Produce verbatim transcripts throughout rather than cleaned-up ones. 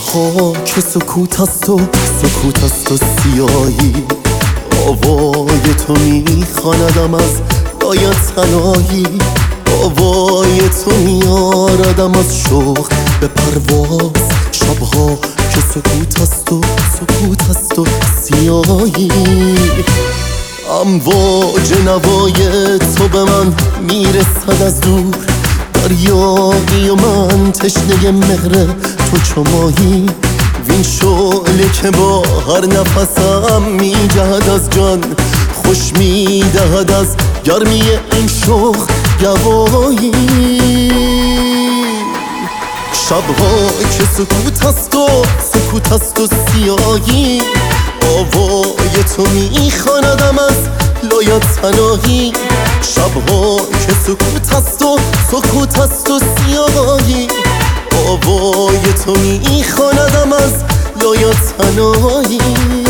شبها که سکوت است و سکوت است و سیاهی، آوای تو میخواندم از لای تنهایی، آوای تو میاردم از شوق به پرواز. شبها که سکوت است و سکوت است و سیاهی، امواج نوای تو به من میرسد از دور، دریایی و من تشنه مهر تو چو ماهی. وین شعله که با هر نفسم میجهد از جان، خوش میدهد از گرمی این شوق گوایی. شبها که سکوت است و سکوت است و سیاهی، آوای تو میخواندم از لای تنهایی. شبها که سکوت است و سکوت است و سیاهی، آوای تو میخواندم از لای تنهایی.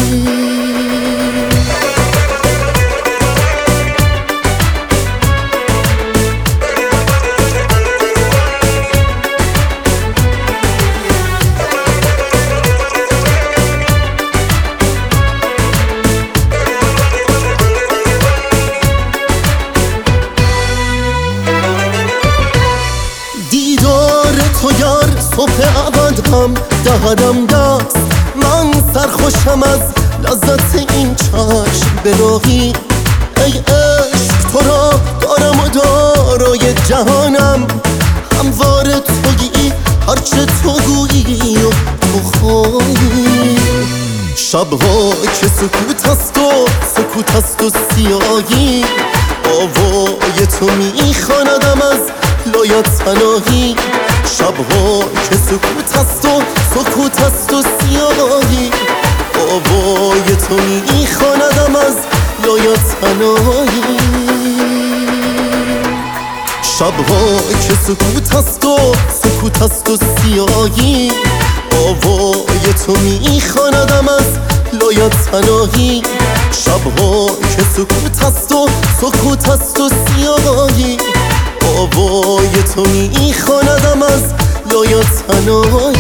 تو گر صبح ابد هم دهدم دست، من سرخوشم از لذت این چشم براقی. ای عشق تو را دارم و دارای جهانم، هموار تویی هرچه تو گویی و تو خواهی. شبها که سکوت است و سکوت است و سیاهی، آوای تو میخواندم از لای تنهایی. شبها که سکوت است و سکوت است و سیاهی، آوای تو میخواندم از لای تنهایی. شبها که سکوت است و سکوت است و سیاهی، آوای تو میخواندم از لای تنهایی. شبها که سکوت است و سکوت است و سیاهی، آوای تو میخواندم از لای تنهایی.